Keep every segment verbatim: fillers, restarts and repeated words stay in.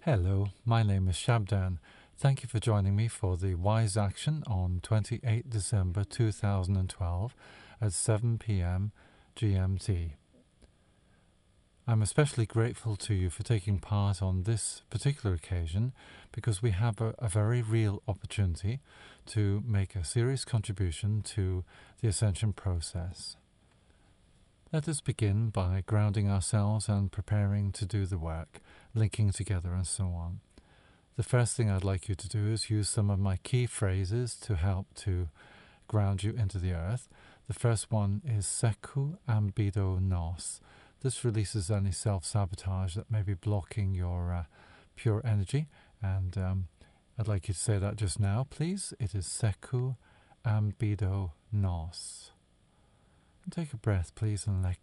Hello, my name is Shabdan. Thank you for joining me for the Wise Action on twenty-eighth of December two thousand twelve at seven p m G M T. I'm especially grateful to you for taking part on this particular occasion because we have a, a very real opportunity to make a serious contribution to the ascension process. Let us begin by grounding ourselves and preparing to do the work, linking together and so on. The first thing I'd like you to do is use some of my key phrases to help to ground you into the earth. The first one is Seku Ambido Nos. This releases any self-sabotage that may be blocking your uh, pure energy. And um, I'd like you to say that just now, please. It is Seku Ambido Nos. And take a breath, please, and let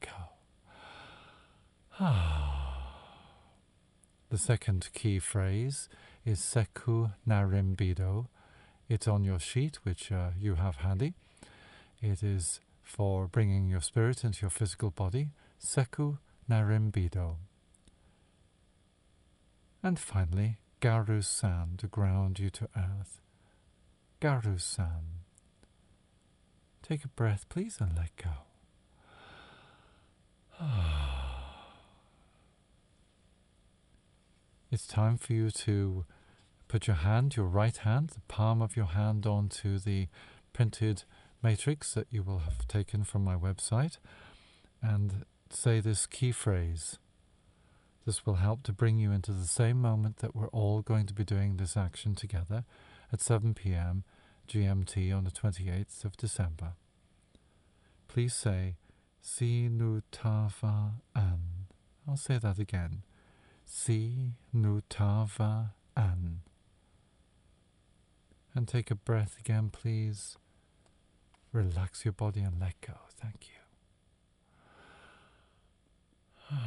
go. The second key phrase is Seku Narimbido. It's on your sheet, which uh, you have handy. It is for bringing your spirit into your physical body. Seku Narimbido. And finally, Garu-san, to ground you to earth. Garu-san. Take a breath, please, and let go. It's time for you to put your hand, your right hand, the palm of your hand onto the printed matrix that you will have taken from my website and say this key phrase. This will help to bring you into the same moment that we're all going to be doing this action together at seven p m G M T on the twenty-eighth of December. Please say, Si Nutava An. I'll say that again. Si Nutava An. And take a breath again, please. Relax your body and let go. Thank you.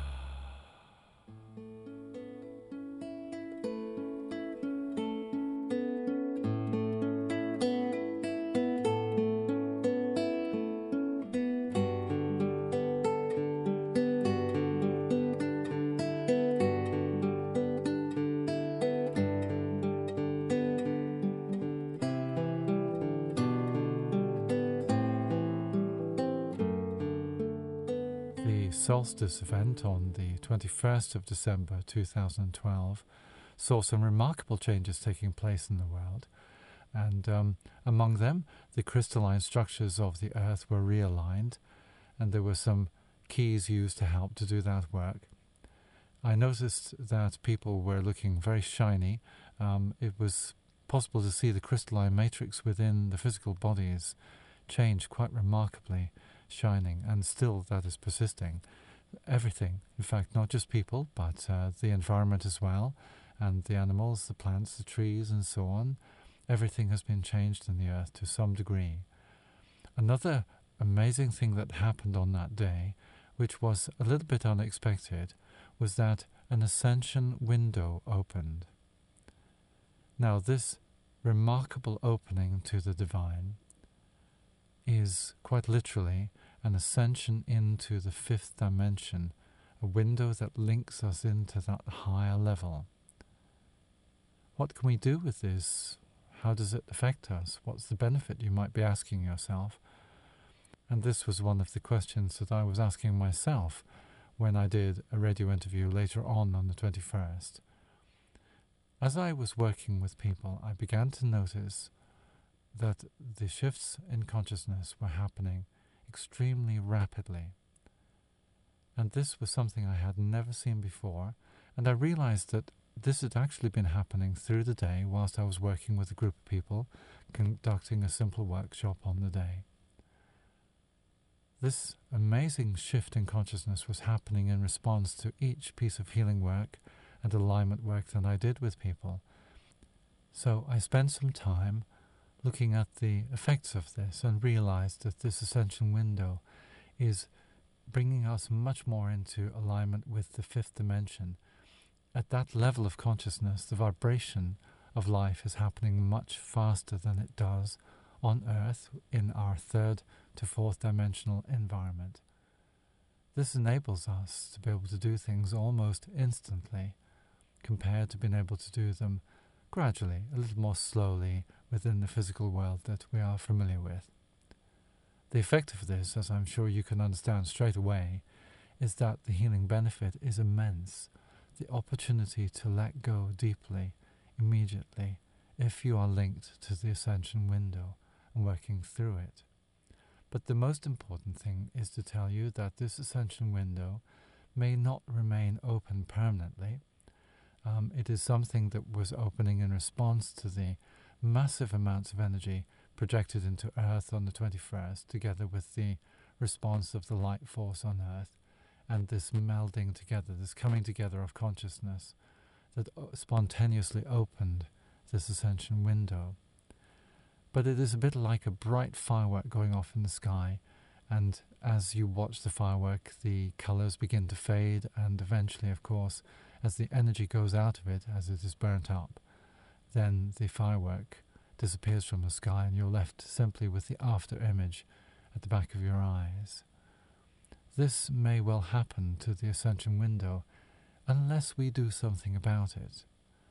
Solstice event on the twenty-first of December two thousand twelve saw some remarkable changes taking place in the world, and um, among them the crystalline structures of the earth were realigned, and there were some keys used to help to do that work. I noticed that people were looking very shiny. Um, it was possible to see the crystalline matrix within the physical bodies change quite remarkably, shining, and still that is persisting. Everything, in fact, not just people, but uh, the environment as well, and the animals, the plants, the trees, and so on. Everything has been changed in the earth to some degree. Another amazing thing that happened on that day, which was a little bit unexpected, was that an ascension window opened. Now, this remarkable opening to the divine is quite literally an ascension into the fifth dimension, a window that links us into that higher level. What can we do with this? How does it affect us? What's the benefit, you might be asking yourself? And this was one of the questions that I was asking myself when I did a radio interview later on on the twenty-first. As I was working with people, I began to notice that the shifts in consciousness were happening extremely rapidly. And this was something I had never seen before, and I realized that this had actually been happening through the day whilst I was working with a group of people conducting a simple workshop on the day. This amazing shift in consciousness was happening in response to each piece of healing work and alignment work that I did with people. So I spent some time looking at the effects of this and realized that this ascension window is bringing us much more into alignment with the fifth dimension. At that level of consciousness, the vibration of life is happening much faster than it does on Earth in our third to fourth dimensional environment. This enables us to be able to do things almost instantly compared to being able to do them gradually, a little more slowly within the physical world that we are familiar with. The effect of this, as I'm sure you can understand straight away, is that the healing benefit is immense. The opportunity to let go deeply, immediately, if you are linked to the ascension window and working through it. But the most important thing is to tell you that this ascension window may not remain open permanently. Um, it is something that was opening in response to the massive amounts of energy projected into Earth on the twenty-first, together with the response of the light force on Earth, and this melding together, this coming together of consciousness that spontaneously opened this ascension window. But it is a bit like a bright firework going off in the sky, and as you watch the firework, the colours begin to fade, and eventually, of course, as the energy goes out of it, as it is burnt up, then the firework disappears from the sky and you're left simply with the after image at the back of your eyes. This may well happen to the ascension window unless we do something about it.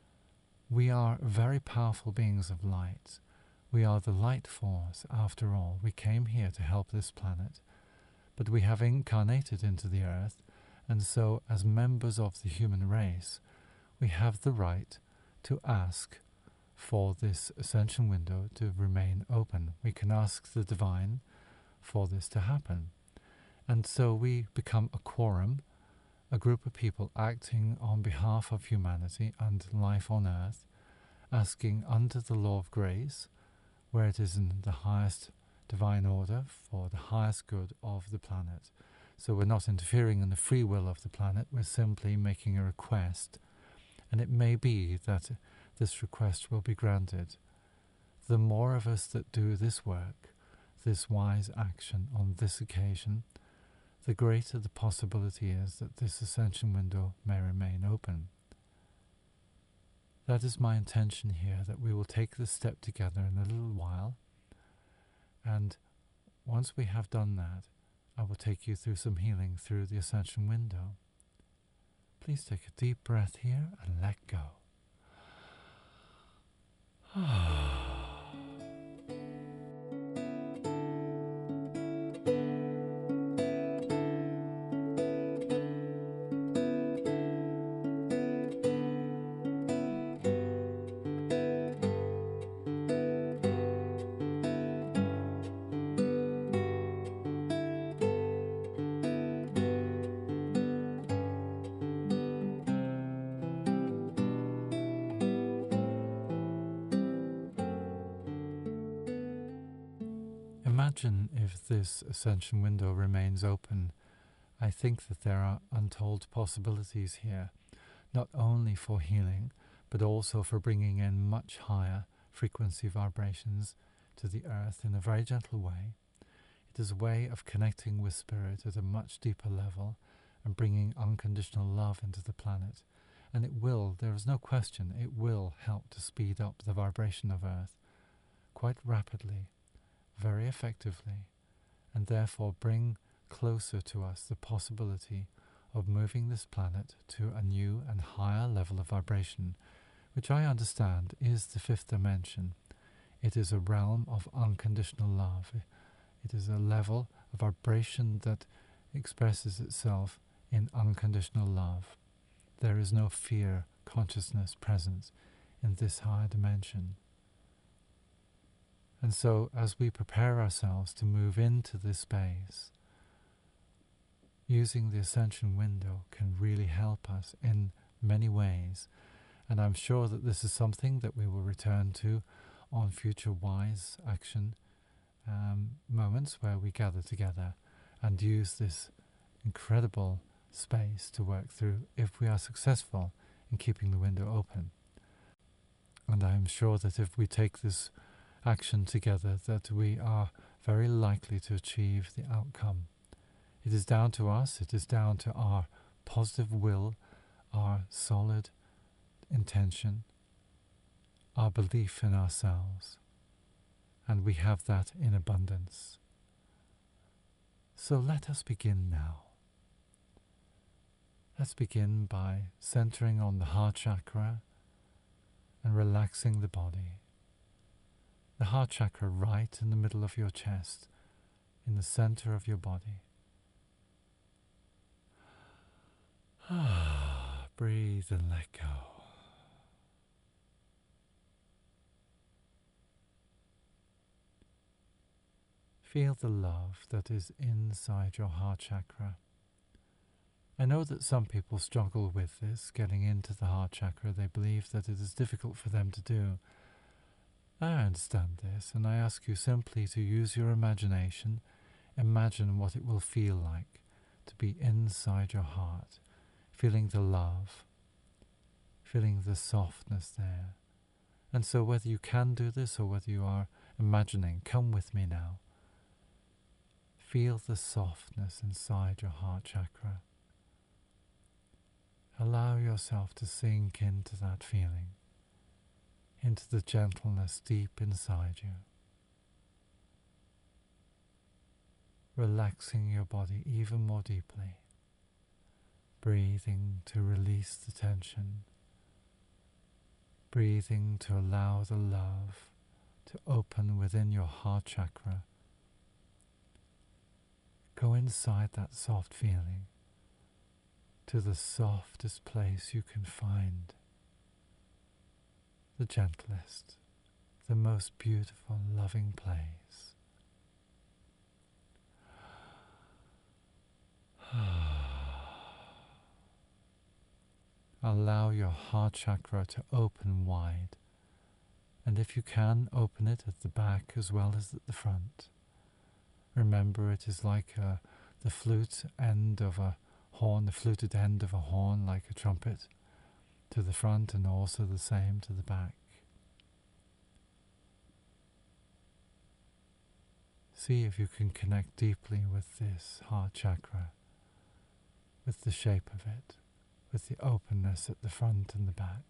We are very powerful beings of light. We are the light force, after all. We came here to help this planet, but we have incarnated into the earth, and so as members of the human race, we have the right to ask for this ascension window to remain open. We can ask the divine for this to happen. And so we become a quorum, a group of people acting on behalf of humanity and life on earth, asking under the law of grace, where it is in the highest divine order for the highest good of the planet. So we're not interfering in the free will of the planet, we're simply making a request, and it may be that this request will be granted. The more of us that do this work, this wise action on this occasion, the greater the possibility is that this ascension window may remain open. That is my intention here, that we will take this step together in a little while, and once we have done that, I will take you through some healing through the ascension window. Please take a deep breath here and let go. Imagine if this ascension window remains open. I think that there are untold possibilities here, not only for healing, but also for bringing in much higher frequency vibrations to the earth in a very gentle way. It is a way of connecting with spirit at a much deeper level and bringing unconditional love into the planet. And it will, there is no question, it will help to speed up the vibration of earth quite rapidly, very effectively, and therefore bring closer to us the possibility of moving this planet to a new and higher level of vibration, which I understand is the fifth dimension. It is a realm of unconditional love. It is a level of vibration that expresses itself in unconditional love. There is no fear consciousness present in this higher dimension. And so, as we prepare ourselves to move into this space, using the ascension window can really help us in many ways. And I'm sure that this is something that we will return to on future wise action um, moments where we gather together and use this incredible space to work through if we are successful in keeping the window open. And I'm sure that if we take this action together, that we are very likely to achieve the outcome. It is down to us, it is down to our positive will, our solid intention, our belief in ourselves, and we have that in abundance. So let us begin now. Let's begin by centering on the heart chakra and relaxing the body. The heart chakra right in the middle of your chest, in the center of your body. Ah, breathe and let go. Feel the love that is inside your heart chakra. I know that some people struggle with this, getting into the heart chakra. They believe that it is difficult for them to do. I understand this, and I ask you simply to use your imagination. Imagine what it will feel like to be inside your heart, feeling the love, feeling the softness there. And so whether you can do this or whether you are imagining, come with me now. Feel the softness inside your heart chakra. Allow yourself to sink into that feeling, into the gentleness deep inside you. Relaxing your body even more deeply, breathing to release the tension, breathing to allow the love to open within your heart chakra. Go inside that soft feeling to the softest place you can find, the gentlest, the most beautiful, loving place. Allow your heart chakra to open wide, and if you can, open it at the back as well as at the front. Remember, it is like a, the flute end of a horn, the fluted end of a horn, like a trumpet, to the front, and also the same to the back. See if you can connect deeply with this heart chakra, with the shape of it, with the openness at the front and the back.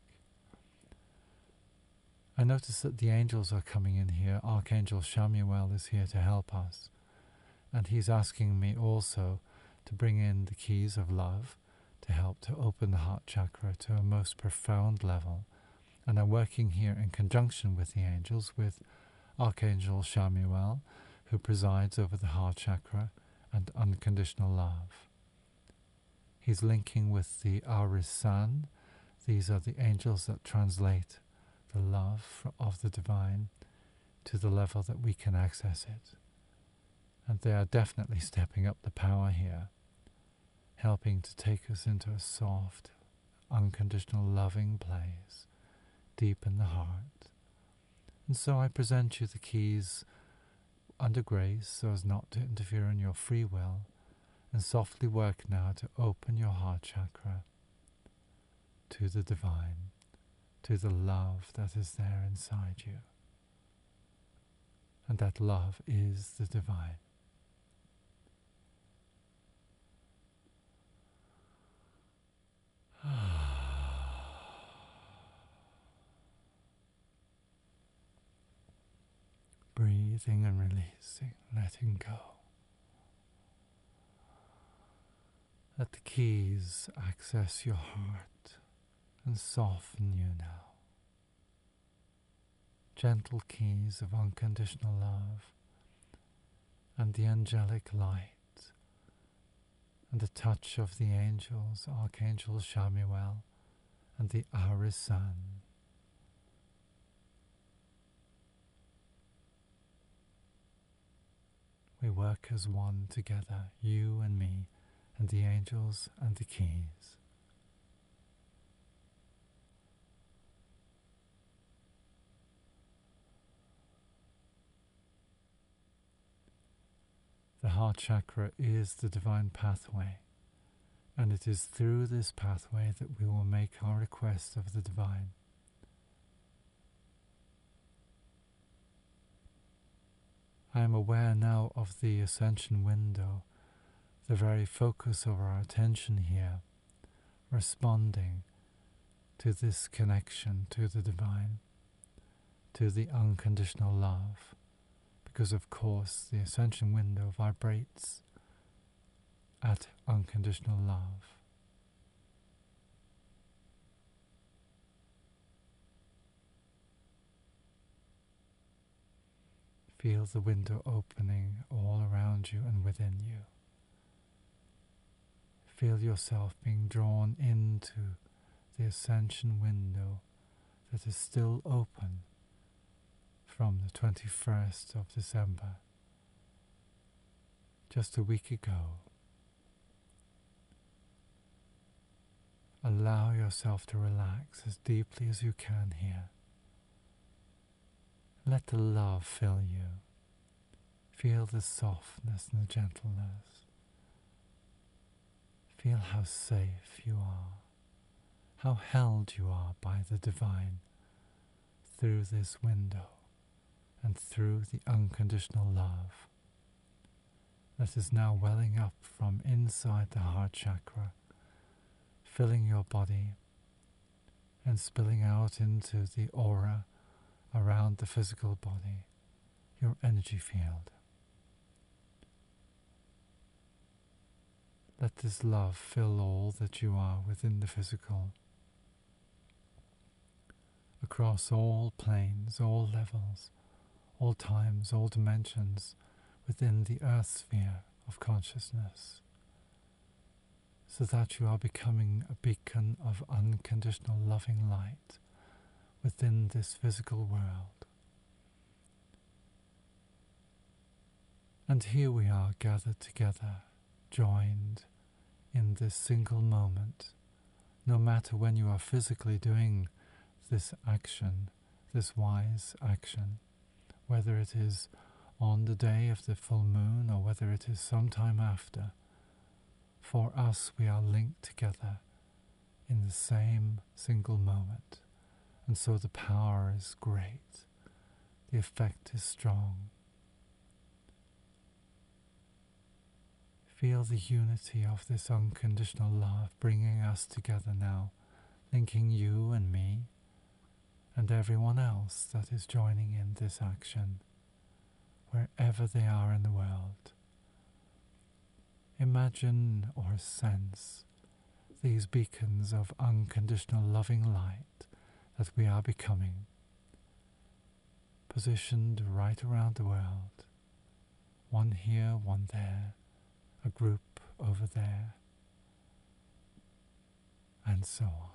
I notice that the angels are coming in here. Archangel Chamuel is here to help us, and he's asking me also to bring in the keys of love to help to open the heart chakra to a most profound level. And I'm working here in conjunction with the angels, with Archangel Chamuel, who presides over the heart chakra and unconditional love. He's linking with the Arisan. These are the angels that translate the love of the divine to the level that we can access it. And they are definitely stepping up the power here, helping to take us into a soft, unconditional, loving place, deep in the heart. And so I present you the keys under grace so as not to interfere in your free will, and softly work now to open your heart chakra to the divine, to the love that is there inside you. And that love is the divine. Breathing and releasing, letting go. Let the keys access your heart and soften you now. Gentle keys of unconditional love and the angelic light and the touch of the angels, Archangel Chamuel and the Arisan. We work as one together, you and me, and the angels and the keys. The heart chakra is the divine pathway, and it is through this pathway that we will make our request of the divine. I am aware now of the ascension window, the very focus of our attention here, responding to this connection to the divine, to the unconditional love, because of course the ascension window vibrates at unconditional love. Feel the window opening all around you and within you. Feel yourself being drawn into the ascension window that is still open from the twenty-first of December, just a week ago. Allow yourself to relax as deeply as you can here. Let the love fill you. Feel the softness and the gentleness. Feel how safe you are, how held you are by the divine through this window and through the unconditional love that is now welling up from inside the heart chakra, filling your body and spilling out into the aura around the physical body, your energy field. Let this love fill all that you are within the physical, across all planes, all levels, all times, all dimensions within the earth sphere of consciousness, so that you are becoming a beacon of unconditional loving light within this physical world. And here we are gathered together, joined in this single moment, no matter when you are physically doing this action, this wise action, whether it is on the day of the full moon or whether it is sometime after. For us, we are linked together in the same single moment. And so the power is great, the effect is strong. Feel the unity of this unconditional love bringing us together now, linking you and me and everyone else that is joining in this action, wherever they are in the world. Imagine or sense these beacons of unconditional loving light that we are becoming, positioned right around the world, one here, one there, a group over there, and so on.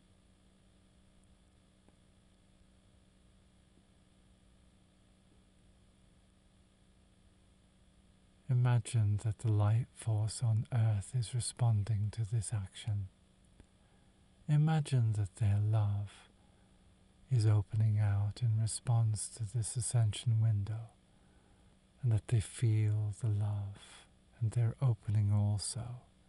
Imagine that the light force on earth is responding to this action. Imagine that their love is opening out in response to this ascension window, and that they feel the love and they're opening also.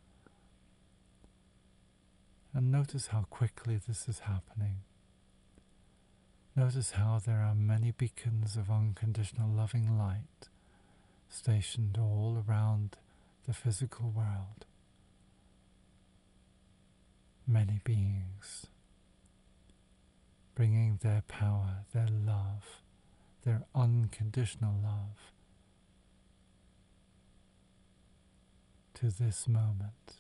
And notice how quickly this is happening. Notice how there are many beacons of unconditional loving light stationed all around the physical world. Many beings bringing their power, their love, their unconditional love to this moment.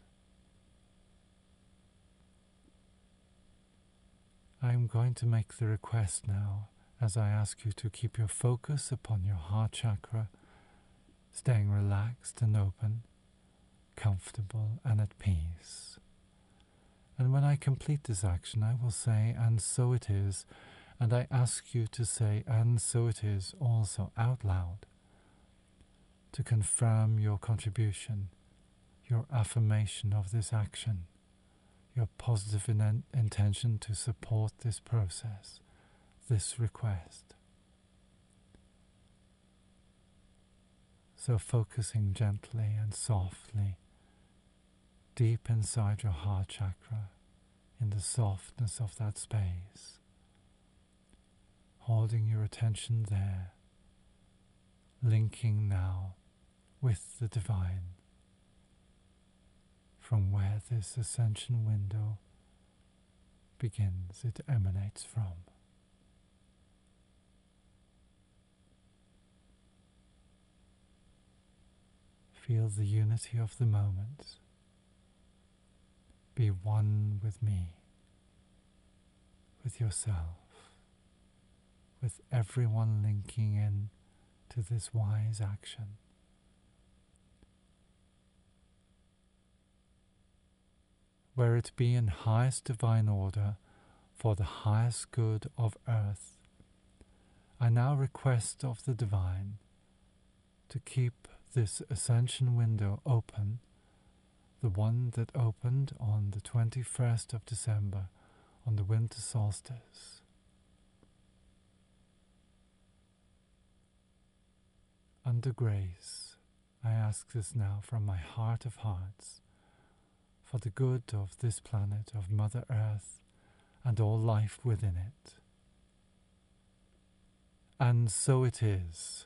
I am going to make the request now as I ask you to keep your focus upon your heart chakra, staying relaxed and open, comfortable and at peace. And when I complete this action, I will say, and so it is, and I ask you to say, and so it is, also out loud, to confirm your contribution, your affirmation of this action, your positive in- intention to support this process, this request. So focusing gently and softly deep inside your heart chakra, in the softness of that space, holding your attention there, linking now with the divine, from where this ascension window begins, it emanates from. Feel the unity of the moment. Be one with me, with yourself, with everyone linking in to to this wise action. Where it be in highest divine order for the highest good of earth, I now request of the divine to keep this ascension window open, the one that opened on the twenty-first of December on the winter solstice. Under grace, I ask this now from my heart of hearts, for the good of this planet, of Mother Earth, and all life within it. And so it is.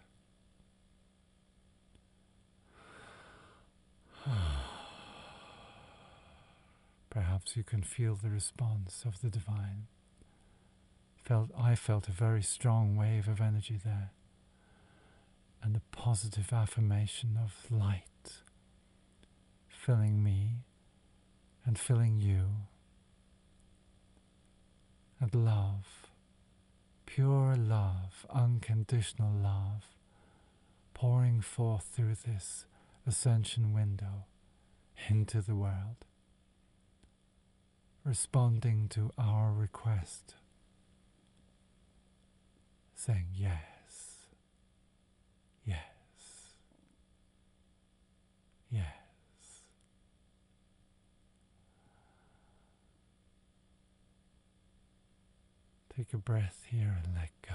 Perhaps you can feel the response of the divine. Felt, I felt a very strong wave of energy there, and a positive affirmation of light filling me and filling you, and love, pure love, unconditional love, pouring forth through this ascension window into the world, responding to our request, saying yes, yes, yes. Take a breath here and let go.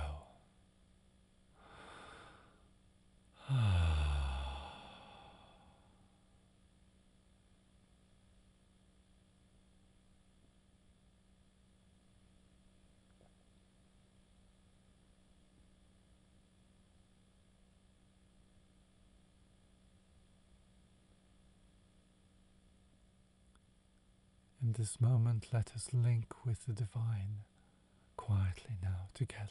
In this moment, let us link with the divine quietly now together.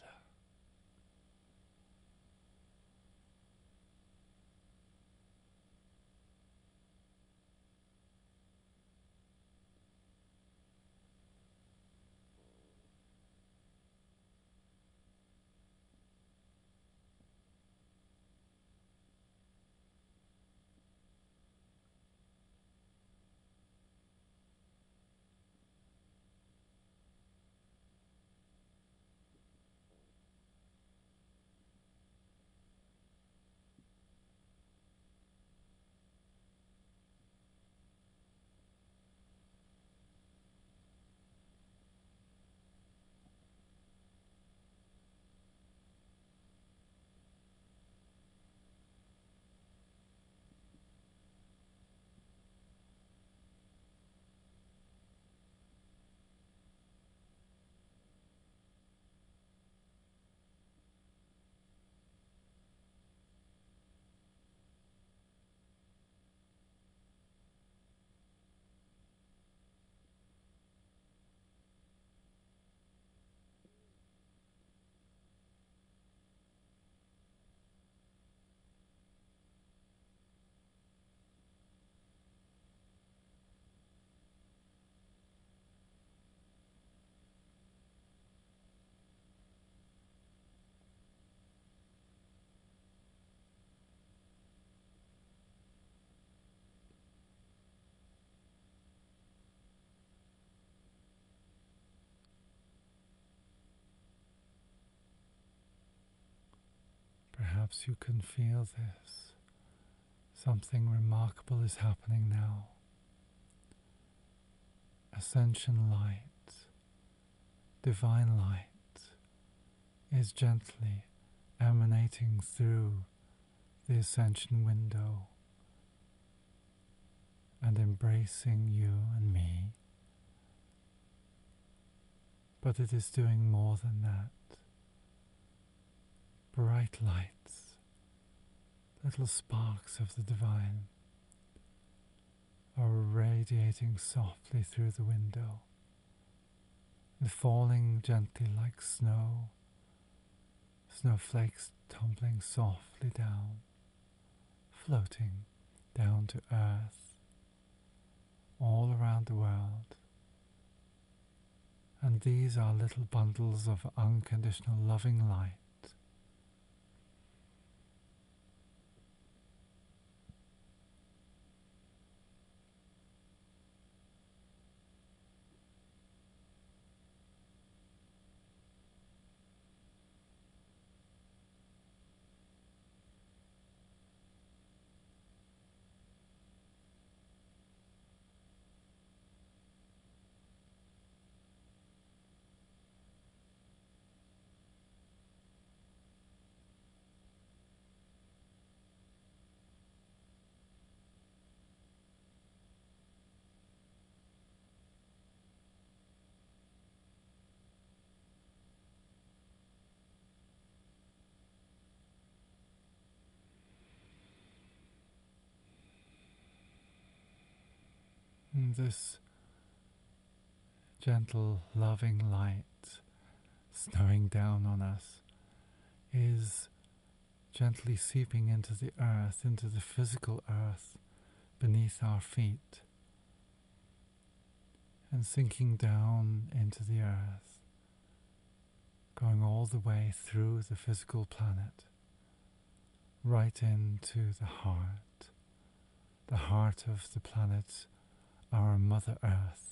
Perhaps you can feel this. Something remarkable is happening now. Ascension light, divine light, is gently emanating through the ascension window and embracing you and me. But it is doing more than that. Bright lights, little sparks of the divine, are radiating softly through the window and falling gently like snow, snowflakes tumbling softly down, floating down to earth, all around the world. And these are little bundles of unconditional loving light, And this gentle, loving light snowing down on us is gently seeping into the earth, into the physical earth beneath our feet, and sinking down into the earth, going all the way through the physical planet, right into the heart, the heart of the planet, our Mother Earth.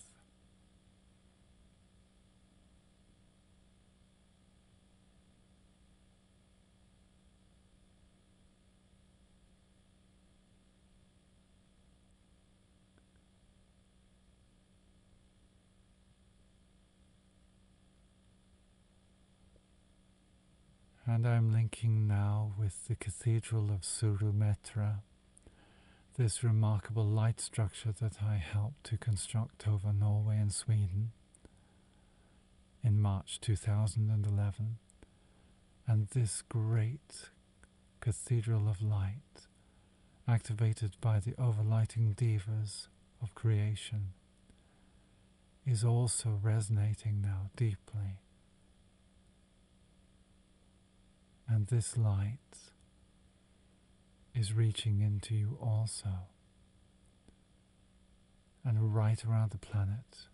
And I'm linking now with the Cathedral of Surumetra, this remarkable light structure that I helped to construct over Norway and Sweden in March two thousand eleven. And this great Cathedral of Light, activated by the overlighting devas of creation, is also resonating now deeply. And this light is reaching into you also, and right around the planet.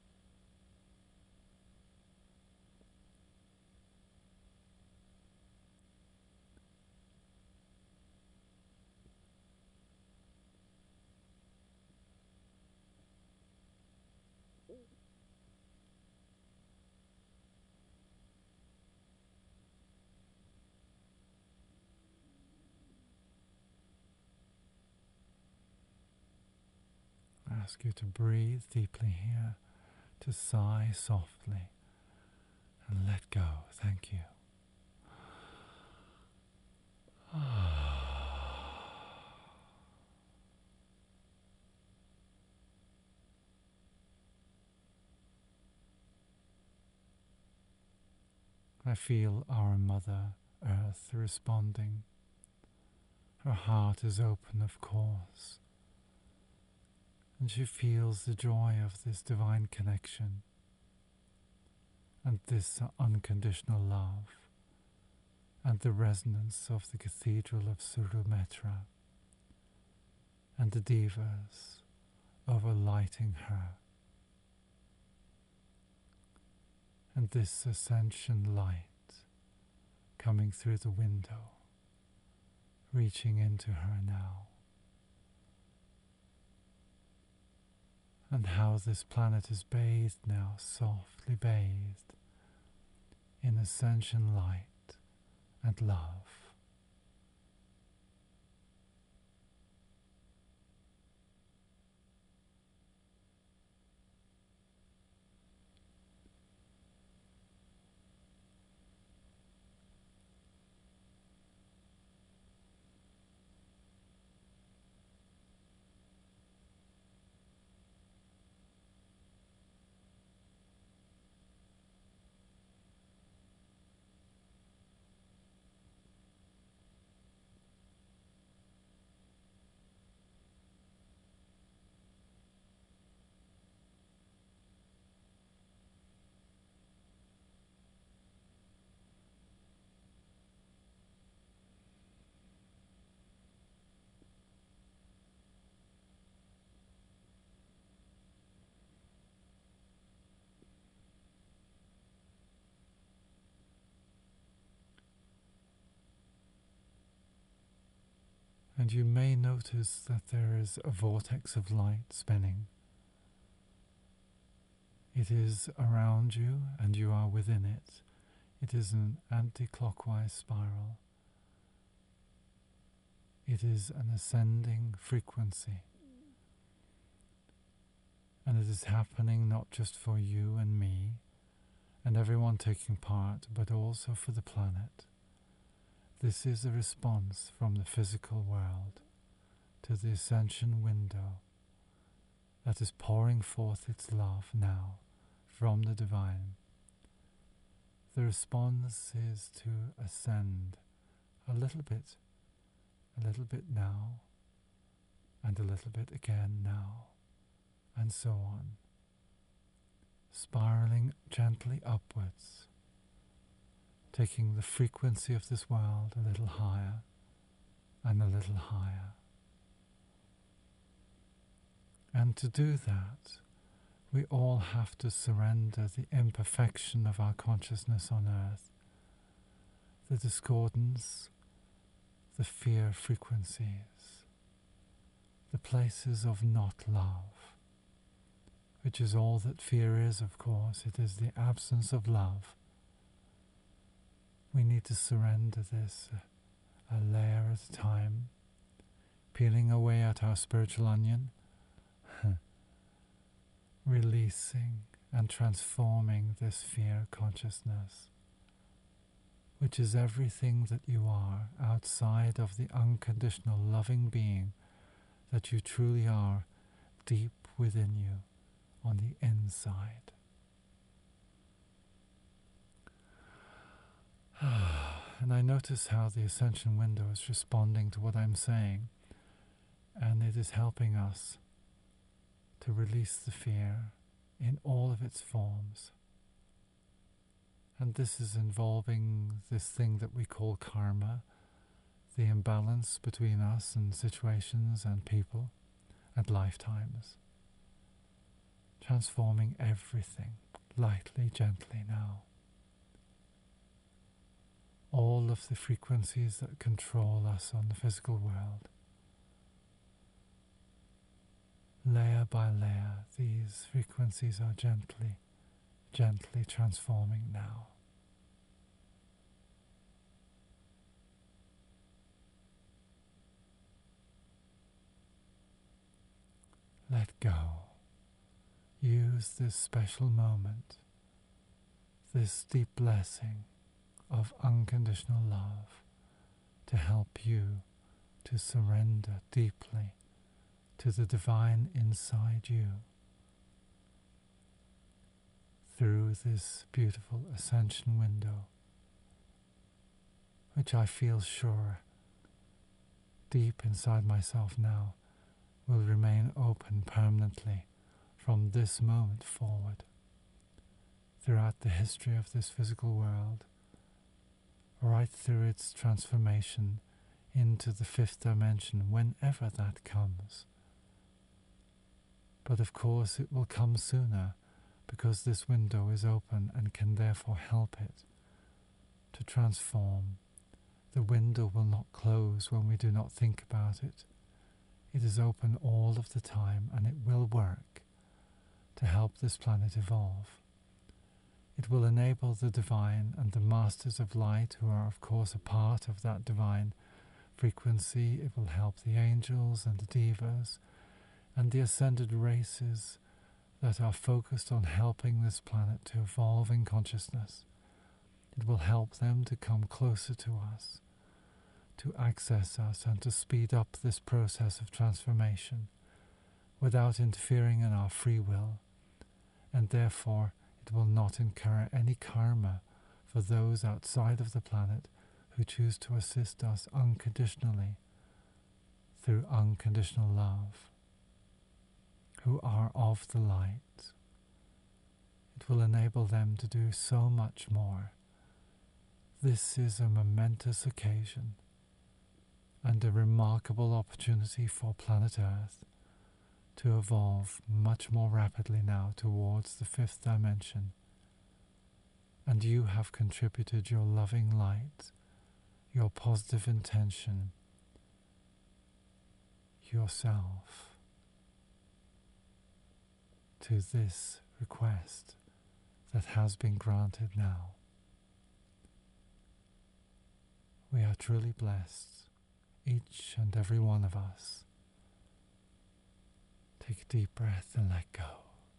I ask you to breathe deeply here, to sigh softly, and let go. Thank you. I feel our Mother Earth responding. Her heart is open, of course, and she feels the joy of this divine connection and this unconditional love and the resonance of the Cathedral of Surumetra and the devas overlighting her. And this ascension light coming through the window, reaching into her now. And how this planet is bathed now, softly bathed in ascension light and love. And you may notice that there is a vortex of light spinning. It is around you and you are within it. It is an anti-clockwise spiral. It is an ascending frequency. And it is happening not just for you and me and everyone taking part, but also for the planet. This is a response from the physical world to the ascension window that is pouring forth its love now from the divine. The response is to ascend a little bit, a little bit now, and a little bit again now, and so on, spiraling gently upwards, taking the frequency of this world a little higher and a little higher. And to do that, we all have to surrender the imperfection of our consciousness on earth, the discordance, the fear frequencies, the places of not love, which is all that fear is, of course. It is the absence of love. We need to surrender this a layer at a time, peeling away at our spiritual onion, releasing and transforming this fear consciousness, which is everything that you are outside of the unconditional loving being that you truly are deep within you on the inside. And I notice how the ascension window is responding to what I'm saying, and it is helping us to release the fear in all of its forms. And this is involving this thing that we call karma, the imbalance between us and situations and people and lifetimes. Transforming everything, lightly, gently now. All of the frequencies that control us on the physical world. Layer by layer, these frequencies are gently, gently transforming now. Let go. Use this special moment, this deep blessing of unconditional love to help you to surrender deeply to the divine inside you through this beautiful ascension window, which I feel sure deep inside myself now will remain open permanently from this moment forward throughout the history of this physical world, right through its transformation into the fifth dimension, whenever that comes. But of course it will come sooner, because this window is open and can therefore help it to transform. The window will not close when we do not think about it. It is open all of the time, and it will work to help this planet evolve. It will enable the divine and the masters of light, who are of course a part of that divine frequency. It will help the angels and the devas and the ascended races that are focused on helping this planet to evolve in consciousness. It will help them to come closer to us, to access us, and to speed up this process of transformation without interfering in our free will, and therefore it will not incur any karma for those outside of the planet who choose to assist us unconditionally through unconditional love, who are of the light. It will enable them to do so much more. This is a momentous occasion and a remarkable opportunity for planet Earth to evolve much more rapidly now towards the fifth dimension. And you have contributed your loving light, your positive intention, yourself to this request that has been granted now. We are truly blessed, each and every one of us. Take a deep breath and let go.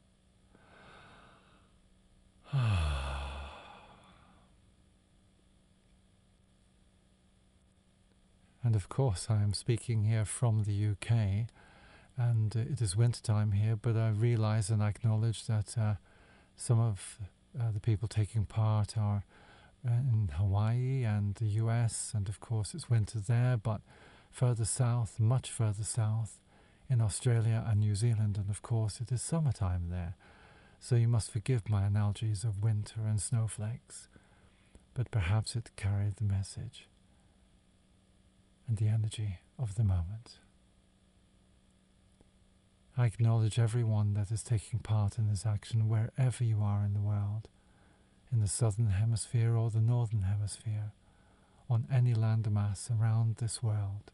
And of course I am speaking here from the U K, and uh, it is winter time here, but I realize and acknowledge that uh, some of uh, the people taking part are uh, in Hawaii and the U S, and of course it's winter there, but further south, much further south, in Australia and New Zealand, and of course it is summertime there, so you must forgive my analogies of winter and snowflakes, but perhaps it carried the message and the energy of the moment. I acknowledge everyone that is taking part in this action wherever you are in the world, in the southern hemisphere or the northern hemisphere, on any landmass around this world.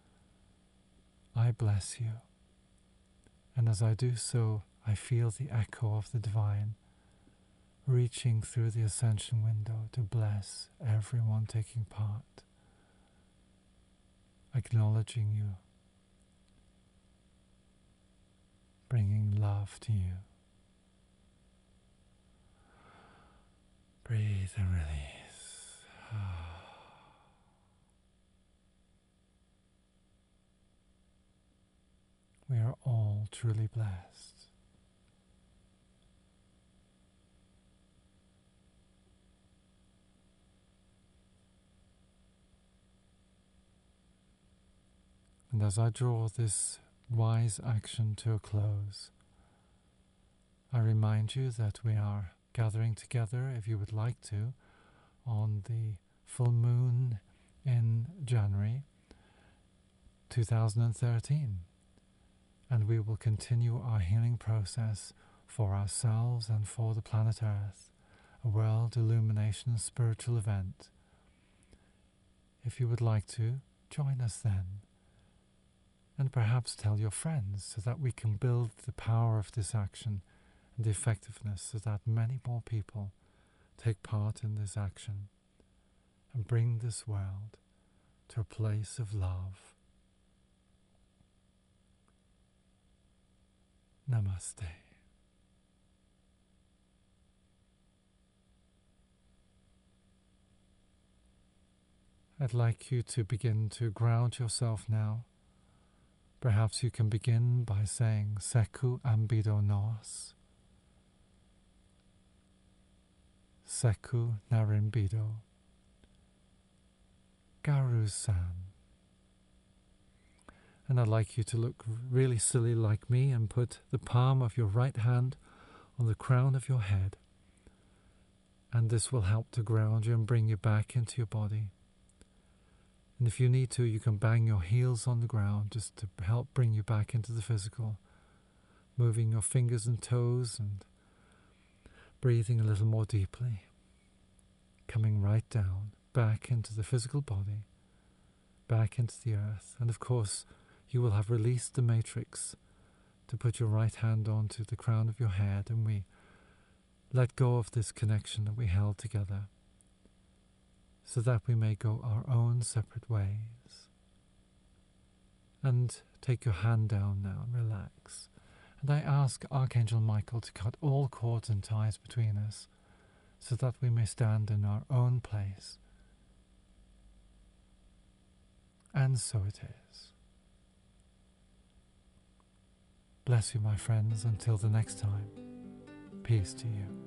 I bless you, and as I do so, I feel the echo of the divine reaching through the ascension window to bless everyone taking part, acknowledging you, bringing love to you. Breathe and release. We are all truly blessed. And as I draw this wise action to a close, I remind you that we are gathering together, if you would like to, on the full moon in January two thousand thirteen. And we will continue our healing process for ourselves and for the planet Earth, a world illumination spiritual event. If you would like to, join us then, and perhaps tell your friends so that we can build the power of this action and the effectiveness so that many more people take part in this action and bring this world to a place of love. Namaste. I'd like you to begin to ground yourself now. Perhaps you can begin by saying Seku Ambido Nos, Seku Narimbido, Garu-san. And I'd like you to look really silly like me and put the palm of your right hand on the crown of your head. And this will help to ground you and bring you back into your body. And if you need to, you can bang your heels on the ground just to help bring you back into the physical, moving your fingers and toes and breathing a little more deeply, coming right down, back into the physical body, back into the earth. And of course, you will have released the matrix to put your right hand onto the crown of your head, and we let go of this connection that we held together so that we may go our own separate ways. And take your hand down now and relax. And I ask Archangel Michael to cut all cords and ties between us so that we may stand in our own place. And so it is. Bless you, my friends, until the next time. Peace to you.